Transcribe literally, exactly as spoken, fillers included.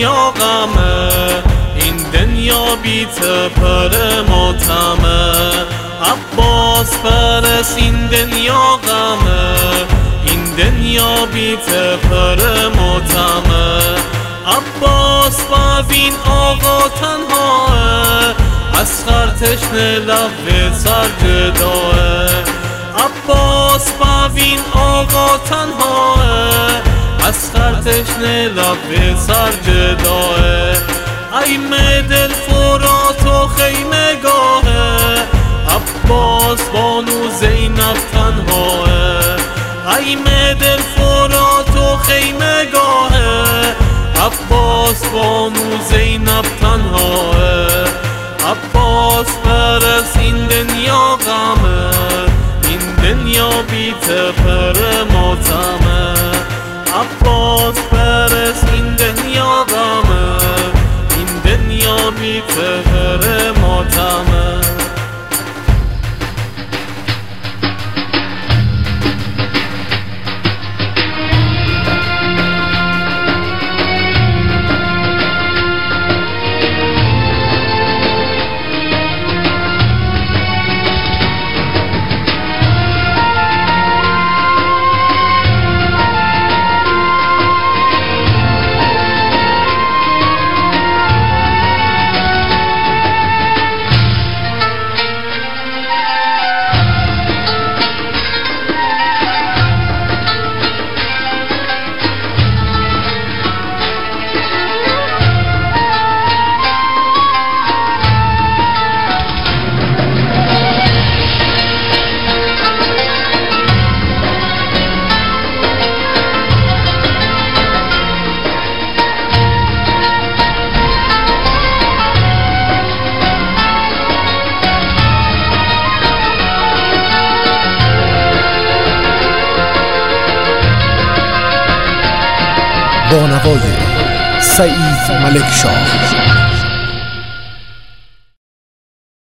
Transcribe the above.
دنیا غمه، این دنیا بی پر ماتمه. عباس پرست این دنیا غمه، این دنیا بی پر ماتمه. عباس ببین آقا تنهاه، اصغر تشنه لب سر جداه. عباس ببین آقا تنهاه، اصغر تشنه لب سر جداه. ایمه دل فرات و خیمه گاهه، عباس بانو زینب تنهاه. ایمه دل فرات و خیمه گاهه، عباس بانو زینب تنهاه. عباس پرست این دنیا غمه، این دنیا بی پر ماتمه. عباس پرست این دنیا غمه، این دنیا بی پر ماتمه. با نوای سعید ملک شاه.